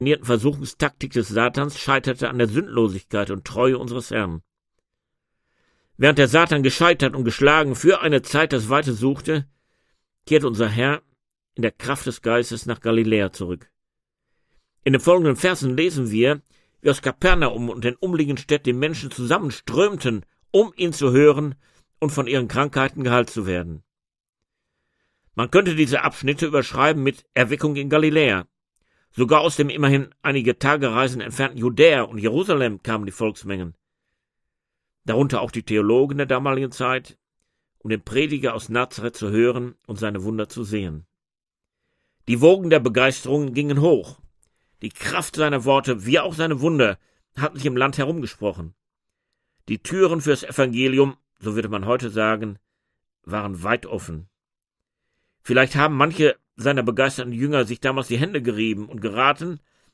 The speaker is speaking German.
Versuchungstaktik des Satans scheiterte an der Sündlosigkeit und Treue unseres Herrn. Während der Satan gescheitert und geschlagen für eine Zeit das Weite suchte, kehrte unser Herr in der Kraft des Geistes nach Galiläa zurück. In den folgenden Versen lesen wir, wie aus Kapernaum und den umliegenden Städten die Menschen zusammenströmten, um ihn zu hören und von ihren Krankheiten geheilt zu werden. Man könnte diese Abschnitte überschreiben mit Erweckung in Galiläa. Sogar aus dem immerhin einige Tagereisen entfernten Judäa und Jerusalem kamen die Volksmengen. Darunter auch die Theologen der damaligen Zeit, um den Prediger aus Nazareth zu hören und seine Wunder zu sehen. Die Wogen der Begeisterung gingen hoch. Die Kraft seiner Worte, wie auch seine Wunder, hatten sich im Land herumgesprochen. Die Türen fürs Evangelium, so würde man heute sagen, waren weit offen. Vielleicht haben manche seiner begeisterten Jünger sich damals die Hände gerieben und geraten,